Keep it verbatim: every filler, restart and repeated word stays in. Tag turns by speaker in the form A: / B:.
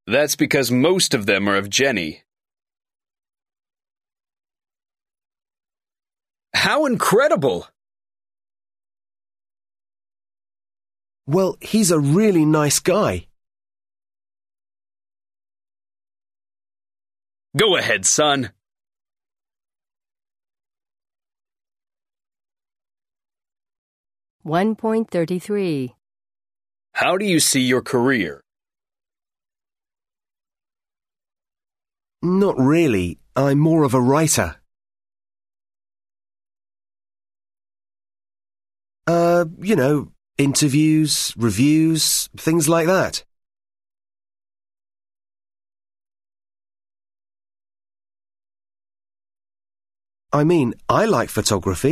A: That's because most of them are of Jenny. How incredible!
B: Well, he's a really nice guy.
A: Go ahead, son.
C: one point thirty-three.
A: How do you see your career?
B: Not really. I'm more of a writer. Uh, you know, interviews, reviews, things like that. I mean, I like photography.